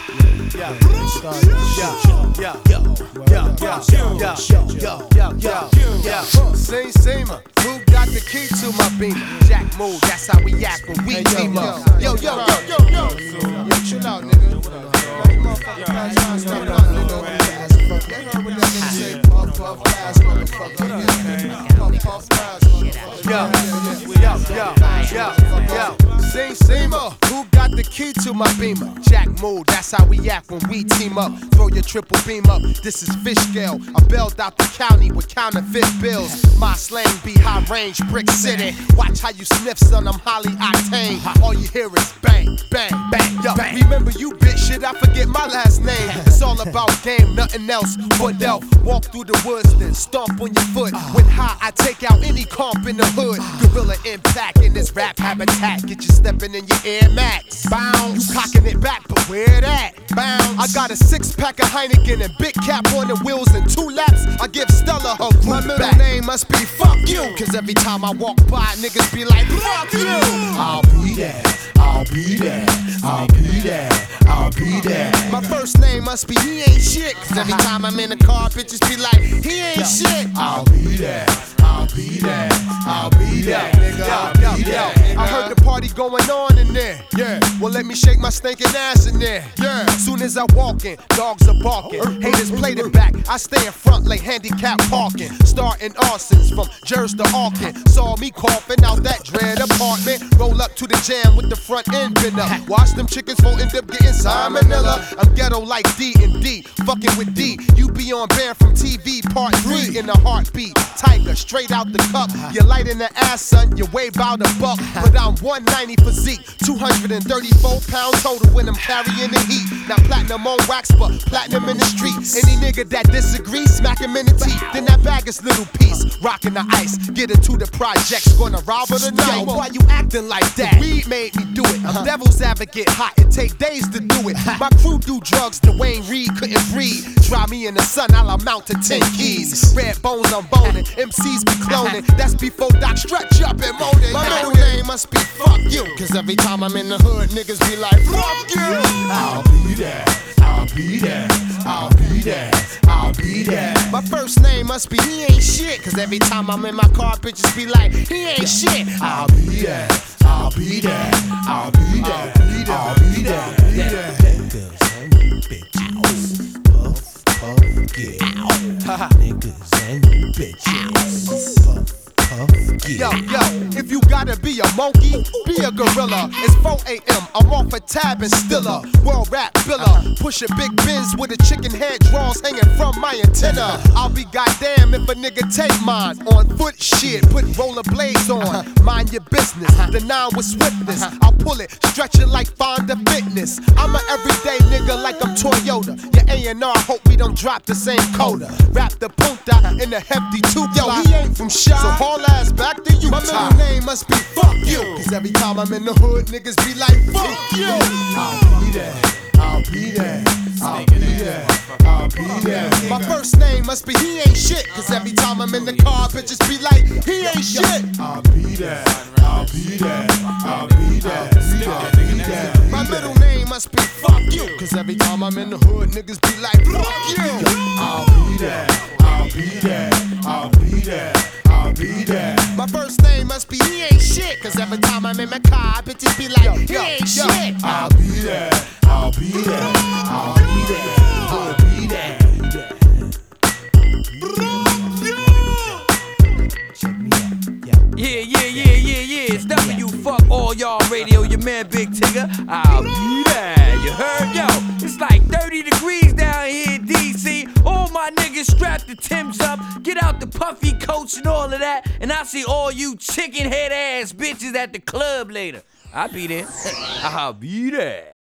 Seamer, who got the key to my beamer? Jack move, that's how we act when we team up. Yo, chill out, nigga. Seamer, who got the key to my beamer? Jack move, that's how we act when we team up. Throw your triple beam up, this is fish scale. I bailed out the county with counterfeit bills. My slang be high range, brick city. Watch how you sniff, son, I'm highly octane. All you hear is bang, bang, bang. Yo, remember you bitch shit, I forget my last name. It's all about game, nothing else. Fidel, walk through the woods, then stomp on your foot. When high, I take out any comp in the hood. Gorilla impact in this rap habitat. Get you stepping in your Air Max. Bounce, you cocking it back, but where that? Bounce. I got a 6-pack of Heineken and big cap on the wheels and 2 laps. I give Stella her group. My middle name must be fuck you. Cause every time I walk by, niggas be like, fuck you. I'll be there, I'll be there, I'll be there, I'll be there. My first name must be he ain't shit. Cause every time I'm in the car, bitches be like, he ain't shit. I'll be there, I'll be there, I'll be there, nigga, I'll be there. I heard the party going on in there. Yeah, well let me shake my stinking ass in there. Yeah, soon as I walk in, dogs are barking. Haters played it back, I stay in front like handicap parking. Starting arsons from Jersey to Auckland. Saw me coughing out that dread apartment. Roll up to the jam with the front end been up. Watch them chickens for end up getting salmonella. I'm ghetto like D&D, fucking with D. You be on band from TV part 3 in a heartbeat. Tiger, straight out the cup. You light in the ass, son, you weigh about $1. But I'm 190 physique, 234 pounds total when I'm carrying the heat. Now platinum on wax, but platinum in the streets. Any nigga that disagrees, smack him in the teeth. Then that bag is little piece, rockin' the ice. Get into the projects, gonna rob her tonight. Yo, why you acting like that? Weed made me do it. I'm devil's advocate, hot, it take days to do it. My crew do drugs, Dwayne Reed couldn't breathe. Try me in the sun, I'll amount to 10 keys. Red bones, I'm boning, MCs be cloning. That's before Doc stretch up and moaning. My middle name must be fuck you. Cause every time I'm in the hood, niggas be like, fuck you. I'll be there, I'll be there, I'll be there, I'll be there. My first name must be he ain't shit. Cause every time I'm in my car, bitches be like, he ain't shit. I'll be there, I'll be there, I'll be there, I'll be there, I'll be there. Niggas and you bitches, puff, puff, get out. Niggas and you bitches, puff. Yo, if you gotta be a monkey, be a gorilla. It's 4 a.m., I'm off a tab and stiller. World rap biller, pushing big bins with a chicken head draws hanging from my antenna. I'll be goddamn if a nigga take mine. On foot shit, put roller blades on. Mind your business, the 9 with swiftness. I'll pull it, stretch it like Fonda Fitness. I'm an everyday nigga like I'm Toyota. Your A&R hope we don't drop the same coda. Rap the punta in the hefty 2 Yo, he ain't from Shy, so haul ass back to you. My middle name must be fuck you. Cause every time I'm in the hood, niggas be like, fuck you. I'll be there, I'll be there, I'll be there, I'll be there. My first name must be he ain't shit. Cause every time I'm in the car, bitches be like, he ain't shit. I'll be there, I'll be there, I'll be there, I'll be there. My middle name must be fuck you. Cause every time I'm in the hood, niggas be like, fuck you. I'll be there, I'll be there, I'll be there, I'll be there. My first name must be he ain't shit. Cause every time I'm in my car, bitches be like, he ain't shit. I'll be there, I'll be there, I'll be there, I'll be there. Yeah, it's W fuck all y'all radio, your man Big Tigger. I'll be there, you heard? Yo, it's like 30 degrees down here in DC. All my niggas strap the Timbs up, get out the puffy coats and all of that, and I'll see all you chicken head ass bitches at the club later. I'll be there. I'll be there.